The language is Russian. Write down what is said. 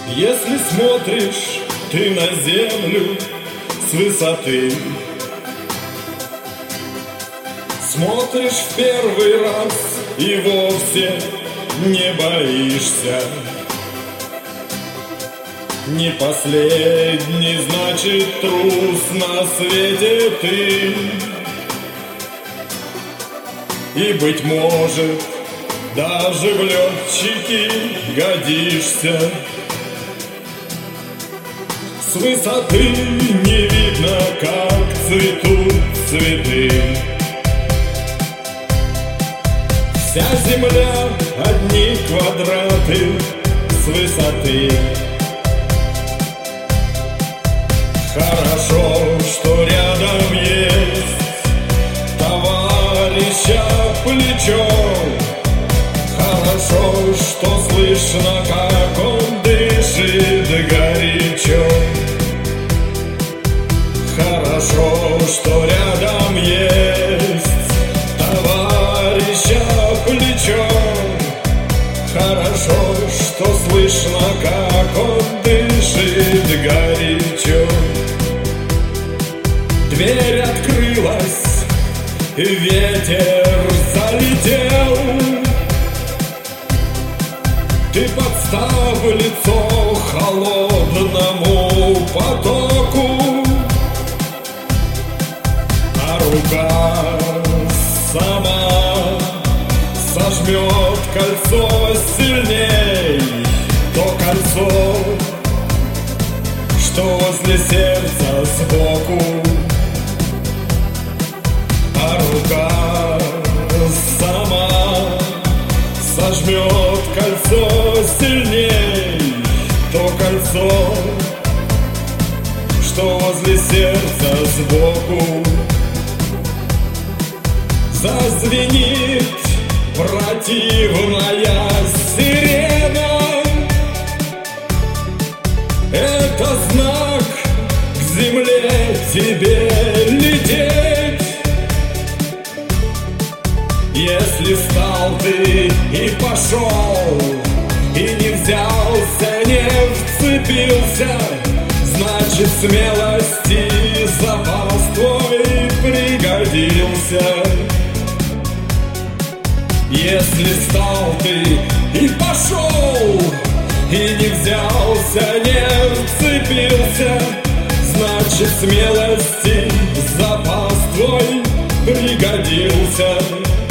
Если смотришь ты на землю с высоты, смотришь в первый раз и вовсе не боишься. Не последний, значит, трус на свете ты. И, быть может, даже в летчики годишься. С высоты не видно, как цветут цветы. Вся земля одни квадраты с высоты. Хорошо, что рядом есть товарища плечом. Хорошо, что слышно, как он дышит горячо. Хорошо, что рядом есть товарища плечом. Хорошо, что слышно, как он дышит горячо. Дверь открылась, ветер залетел. Ты подстав лицо холодному потоку, а рука сама сожмет кольцо сильней. То кольцо, что возле сердца сбоку, а рука сама сожмет кольцо сильней. То кольцо, что возле сердца сбоку. Зазвенит противная сирена. Это знак к земле тебе лететь. Если встал ты и пошел, и не взялся, не вцепился, значит, смелости запас твой пригодился. Если встал ты и пошел, и не взялся, не вцепился, значит, смелости запас твой пригодился.